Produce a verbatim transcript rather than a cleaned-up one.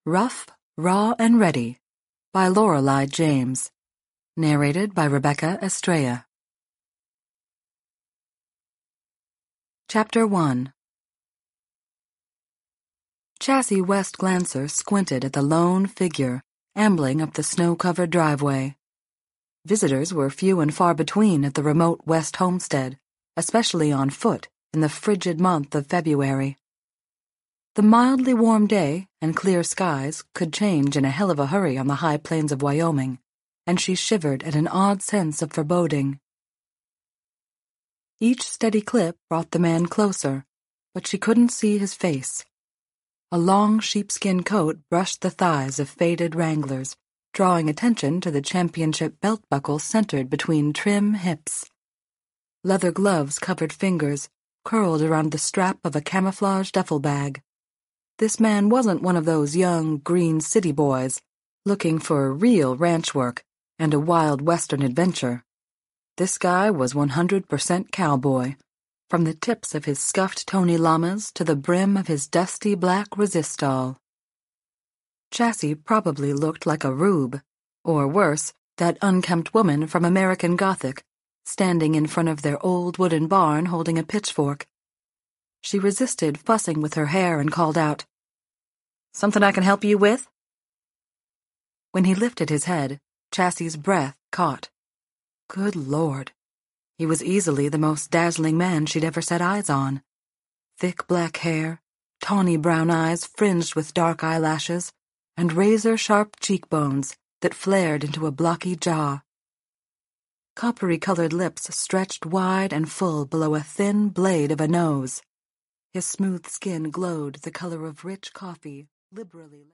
Rough, Raw, and Ready by Lorelei James. Narrated by Rebecca Estrella. Chapter one. Chassie West Glancer squinted at the lone figure ambling up the snow-covered driveway. Visitors were few and far between at the remote West homestead, especially on foot in the frigid month of February. The mildly warm day and clear skies could change in a hell of a hurry on the high plains of Wyoming, and she shivered at an odd sense of foreboding. Each steady clip brought the man closer, but she couldn't see his face. A long sheepskin coat brushed the thighs of faded Wranglers, drawing attention to the championship belt buckle centered between trim hips. Leather gloves covered fingers, curled around the strap of a camouflage duffel bag. This man wasn't one of those young, green city boys looking for real ranch work and a wild western adventure. This guy was one hundred percent cowboy, from the tips of his scuffed Tony Llamas to the brim of his dusty black Resistol. Chassie probably looked like a rube, or worse, that unkempt woman from American Gothic, standing in front of their old wooden barn holding a pitchfork. She resisted fussing with her hair and called out, "Something I can help you with?" When he lifted his head, Chassie's breath caught. Good Lord. He was easily the most dazzling man she'd ever set eyes on. Thick black hair, tawny brown eyes fringed with dark eyelashes, and razor-sharp cheekbones that flared into a blocky jaw. Coppery-colored lips stretched wide and full below a thin blade of a nose. His smooth skin glowed the color of rich coffee, liberally